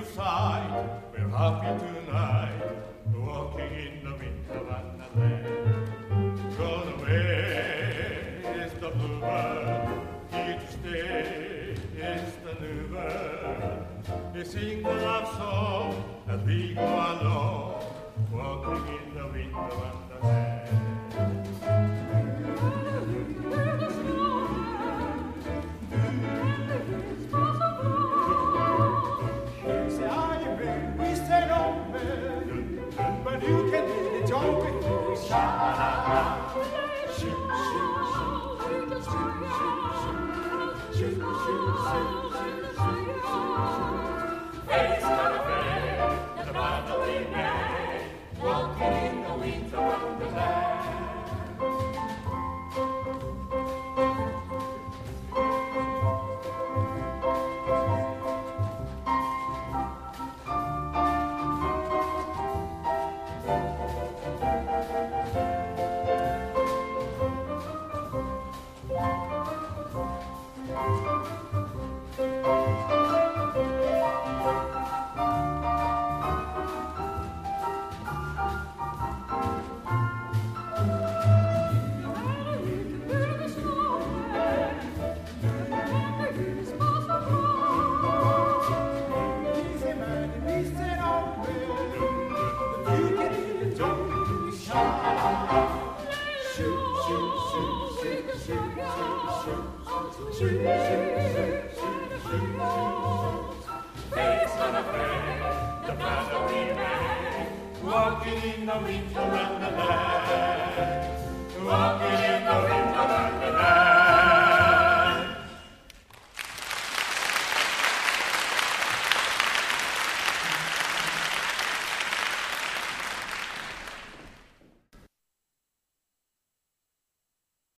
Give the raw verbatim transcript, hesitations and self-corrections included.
side. We're happy tonight, walking in the winter wonderland. Gone away is the bluebird, here to stay is the new bird. They sing the love song as we go along, walking in the winter wonderland. But you can do the job with me. Sha-la-la-la. Shoot, shoot, shoot, shoot, shoot, shoot, shoot, shoot, shoot. Face not afraid, the battle we made, walking in the winter wonderland. Walking in the winter wonderland, walking in the winter wonderland.